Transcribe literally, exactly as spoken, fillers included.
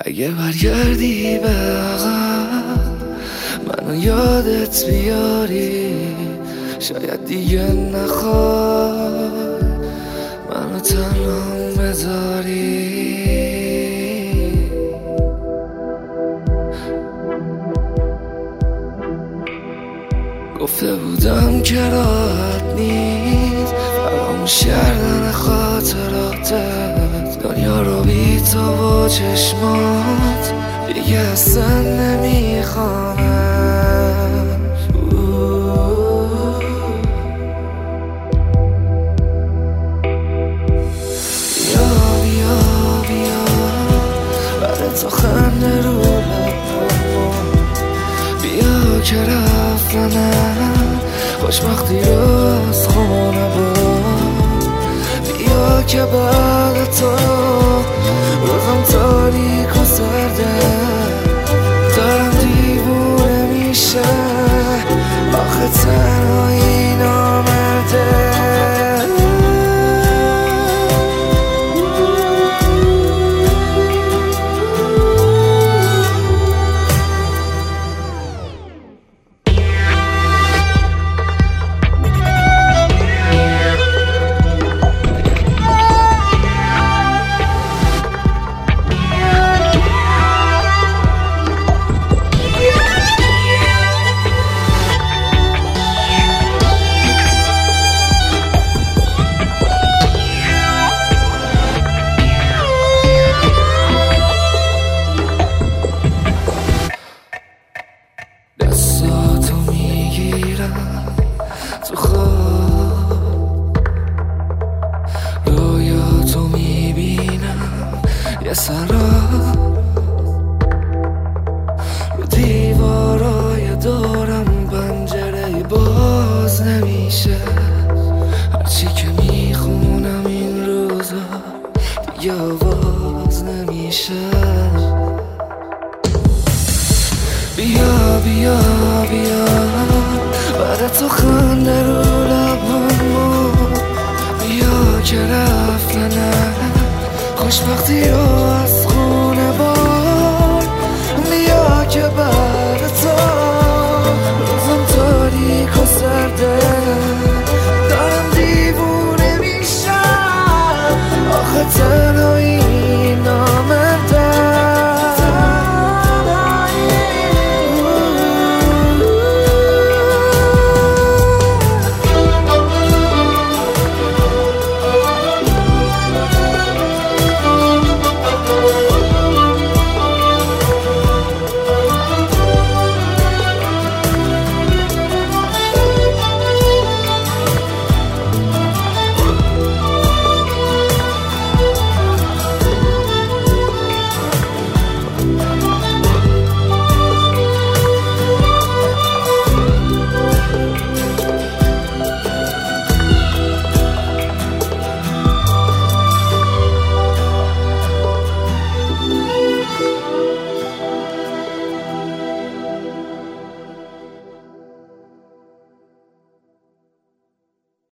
اگه برگردی به عقب منو یادت بیاری، شاید دیگه نخوای منو تنها بذاری. گفته بودم که راحت نیست فراموش کردن خاطراتت، دنیا رو بی تو و چشمات دیگه اصلا نمیخوامش. بیا بیا بیا برای تو خنده رو لبم، بیا که رفتنم خوشبختی رو از خونه بود، بیا که بعد تو روزم تاریک و سرده، دارم دیوونه میشه آخه تنهایی نامرده. دستاتو میگیرم تو خواب، رویاتو میبینم یه سراب، رو دیوارای دورم پنجره باز نمیشه، هرچی که میخونم این روزا دیگه آواز نمیشه. بیا بیا بیا برای تو خنده رو لبم، بیا که رفتنم خوشبختی رو از خونه بار، بیا که